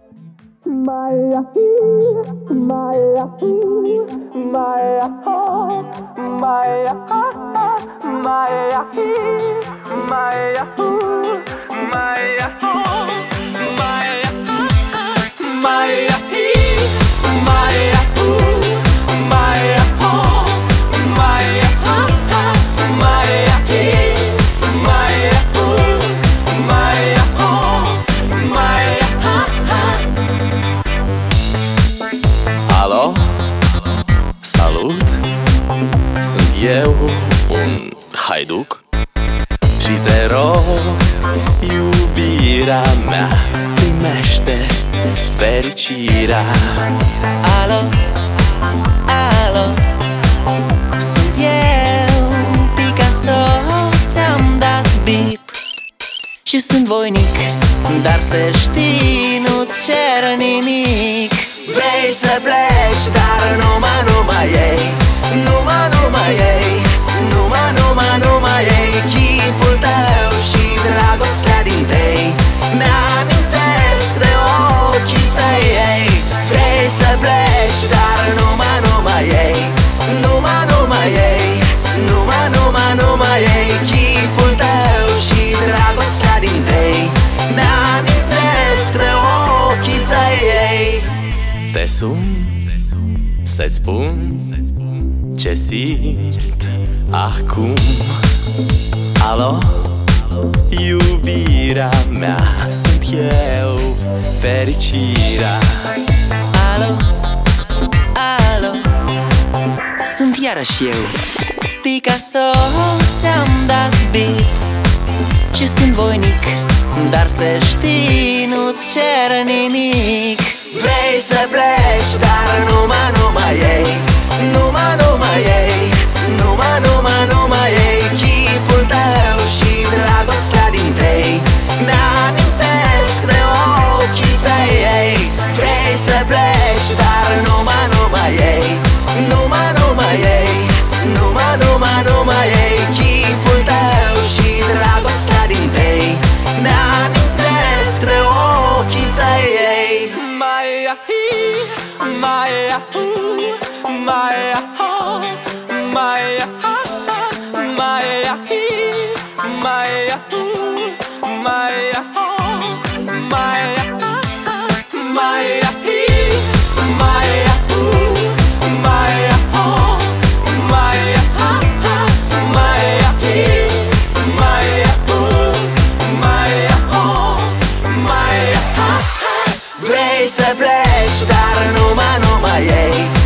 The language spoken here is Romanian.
Maya, Maya, Maya, Maya, Maya, Maya, Maya, Maya, Maya, Alo, salut! Sunt eu, un haiduc și te rog, iubirea mea, primește fericirea. Alo, alo, sunt eu, Picasso, ți-am dat bip și sunt voinic, dar să știi, nu-ți cer nimic. Vrei să pleci, dar numai ei, numai ei, numai ei, chipul tău și dragostea din tei mi-amintesc de ochii tăi, ei. Vrei să pleci, dar numai ei, numai ei, numai ei, chipul tău și dragostea din tei mi-amintesc de ochii tăi, ei. Te sun să-ți spun ce simt acum. Alo, iubirea mea, sunt eu, fericirea. Alo, alo, sunt iarăși eu, Picasso, ți-am dat bip și sunt voinic, dar să știi, nu-ți cer nimic. Vrei să pleci, dar numai ei, numai ei, numai ei, chipul tău și dragostea din tei mi-amintesc de ochii tăi, ei. Vrei să pleci, dar numai ei, numai ei, numai ei, chipul tău și dragostea din tei mi-amintesc de ochii tăi, ei. Maya, Maya, Maya, Maya, Maya, Maya, Maya, Maya, Maya, Vrei să pleci, dar numai ei,